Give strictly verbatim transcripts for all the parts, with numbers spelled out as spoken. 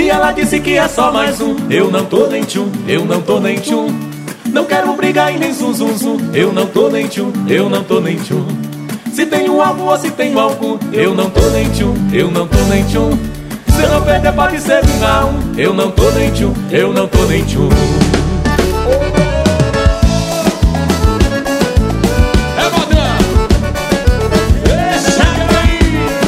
E ela disse que é só mais um. Eu não tô nem tchum, eu não tô nem tchum. Não quero brigar e nem zum zum zum. Eu não tô nem tchum, eu não tô nem tchum. Se tenho algo ou se tenho algo, eu não tô nem tchum, eu não tô nem tchum. Se não perder pode ser um a um. Eu não tô nem tchum, eu não tô nem tchum. É modão. Deixa aí.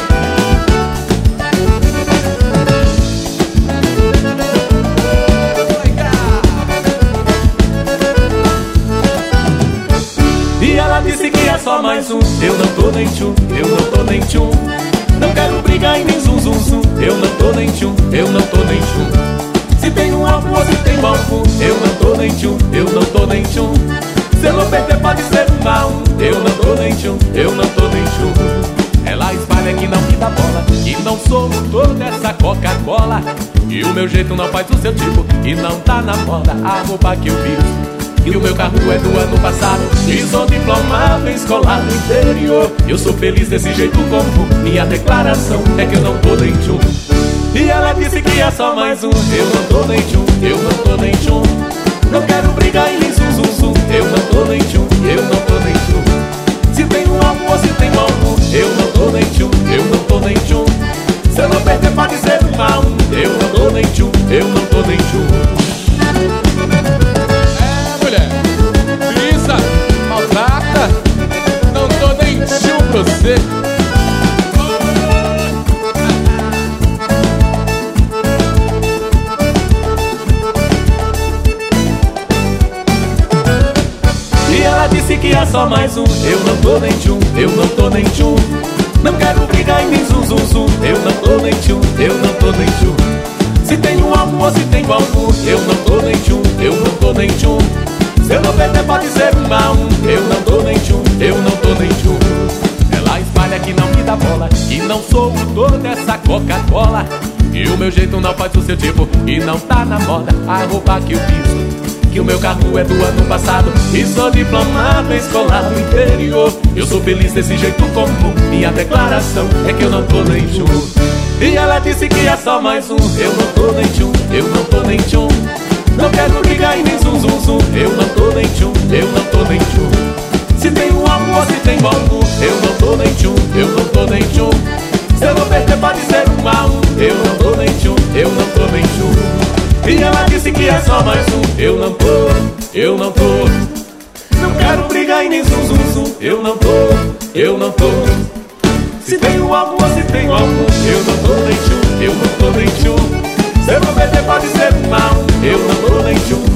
E ela disse que é só mais um. Eu não tô nem tchum, eu não tô nem tchum. Não quero brigar e nem zum zum zum. Eu não tô nem tchum, eu não tô nem tchum. Se tenho algo ou se tenho algo, eu não tô nem tchum, eu não tô nem tchum. Se eu não perder pode ser um a um. Eu não tô nem tchum, eu não tô nem tchum. Ela espalha que não me dá bola, que não sou o dono dessa Coca-Cola. E o meu jeito não faz o seu tipo, e não tá na moda a roupa que eu visto. E o meu carro é do ano passado, e sou diplomado em escola do interior. Eu sou feliz desse jeito como minha declaração é que eu não tô nem tchum. E ela disse que é só mais um. Eu não tô nem tchum, eu não tô nem tchum. Não quero brigar e nem zum zum zum. Eu não tô nem tchum, eu não tô nem tchum. Se tenho algo ou se tenho algo, eu não tô nem tchum, eu não tô nem tchum. Se eu não perder pode ser um a um. Eu não tô nem tchum, eu não tô nem tchum. Pisa, maltrata, não tô nem tchum pra você. E ela disse que é só mais um. Eu não tô nem tchum, eu não tô nem tchum. Não quero brigar e nem zum zum zum. Eu não tô nem tchum, eu não tô nem tchum. Se tenho algo ou se tenho algo, eu não tô nem tchum, eu não tô nem tchum. Se eu não perder pode ser um a um. Eu não tô nem tchum, eu não tô nem tchum. Ela espalha que não me dá bola, que não sou o dono dessa Coca-Cola. E o meu jeito não faz o seu tipo, e não tá na moda a roupa que eu visto. Que o meu carro é do ano passado, e sou diplomado em escola do interior. Eu sou feliz desse jeito como minha declaração é que eu não tô nem tchum. E ela disse que é só mais um. Eu não tô nem tchum, eu não tô nem tchum. Não quero brigar e nem zum zum zum. Eu não tô nem tchum, eu não tô nem tchum. Se tenho algo ou se tenho algo, eu não tô nem tchum, eu não tô nem tchum. Se eu não perder pode ser um a um. Eu não tô nem tchum, eu não tô nem tchum. E ela disse que é só mais um. Eu não tô, eu não tô. Não quero brigar e nem zum zum zum. Eu não tô, eu não tô. Se tenho algo ou se tenho algo, eu não tô nem tchum, eu não tô nem tchum. Se eu não perder pode ser um a um. Eu não tô nem tchum,